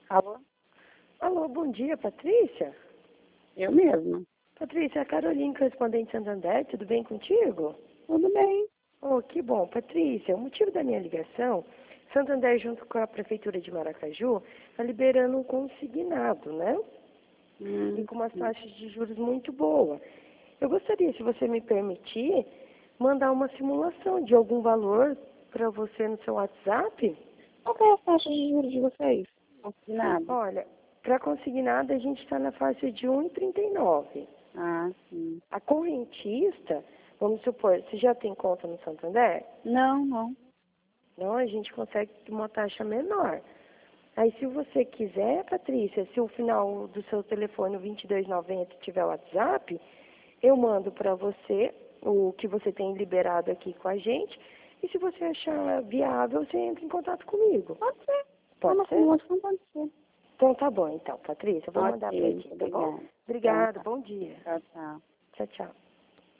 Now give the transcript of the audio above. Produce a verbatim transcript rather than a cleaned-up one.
Alô? Alô, bom dia, Patrícia? Eu mesma. Patrícia, é a Carolina, correspondente Santander, tudo bem contigo? Tudo bem. Oh, que bom. Patrícia, o motivo da minha ligação, Santander junto com a Prefeitura de Maracaju está liberando um consignado, né? E Hum, com umas hum. taxas de juros muito boas. Eu gostaria, se você me permitir, mandar uma simulação de algum valor para você no seu WhatsApp. Qual que é a taxa de juros de vocês? Consignado? Olha, para consignado a gente está na faixa de um vírgula trinta e nove. Ah, sim. A correntista, vamos supor, você já tem conta no Santander? Não, não. Não, a gente consegue uma taxa menor. Aí, se você quiser, Patrícia, se o final do seu telefone, o vinte e dois noventa, tiver o WhatsApp, eu mando para você o que você tem liberado aqui com a gente. E se você achar viável, você entra em contato comigo. Pode ser. Pode Não, ser? não, não pode ser. Então, tá bom, então, Patrícia. Eu vou mandar Ok, para muito ti, tá bom? obrigada. Então Obrigada, tá. bom dia. Tchau, tchau. Tchau, tchau.